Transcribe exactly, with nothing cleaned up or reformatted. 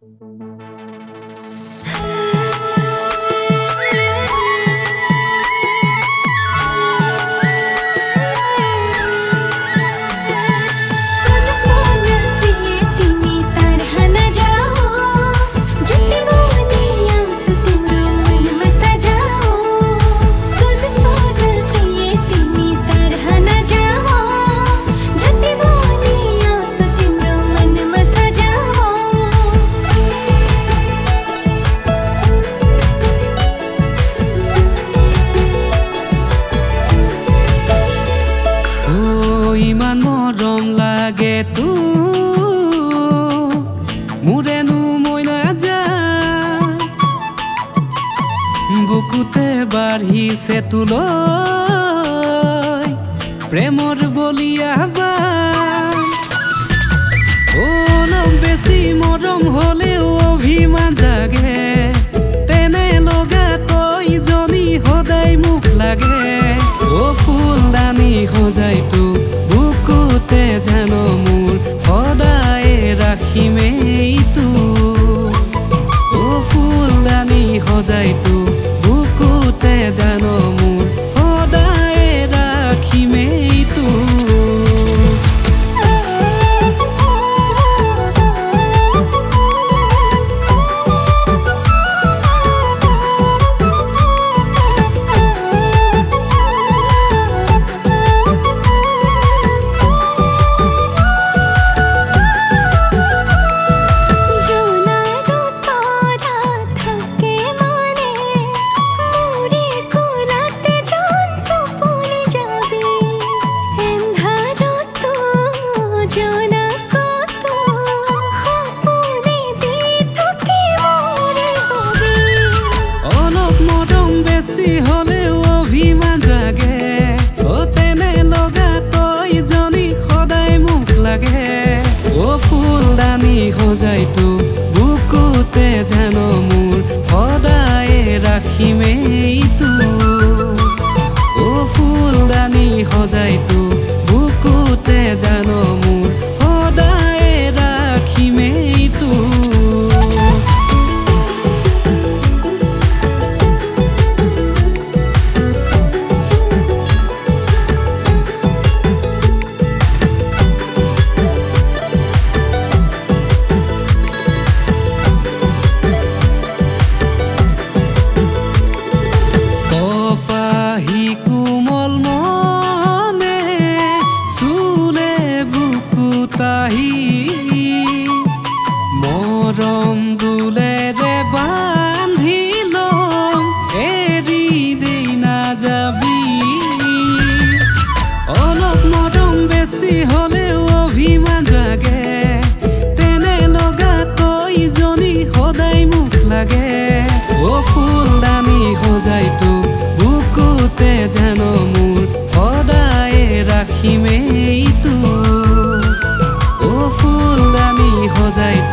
ইমান মৰম লাগে তো মোৰেনো মই নাযায় বুকুতে বাঢ়িছে তোলৈ প্ৰেমৰ বলিয়া বান অলপ বেছি মৰম হ'লেও অভিমান জাগে তেনে লগা তইজনী সদায় মোক লাগে অ ফুলদানি সজাইতো বুকুতে জানো মোৰ সদায় ৰাখিমেই তো অ ফুলদানি সজাইতো বুকুতে জানো মোৰ সদায় ৰাখিমেই তো হলেও অভিমান জাগে ও তেনে লগা তইজনী সদায় মোক লাগে ও ফুলদানি সজাইতো বুকুতে জানো মোৰ সদায় ৰাখিমেই তো ও ফুলদানি সজাইতো বুকুতে জানো মোৰ সদায় ৰাখিমেই তো মৰম দুলেৰে বান্ধি লম এৰি দেই নাযাবি অলপ মৰম বেছি হ'লেও অভিমান জাগে তেনে লগা তইজনী সদায় মোক লাগে অ ফুলদানি সজাইতো বুকুতে জানো মোৰ সদায় ৰাখিমেই তো অ ফুলদানি সজাই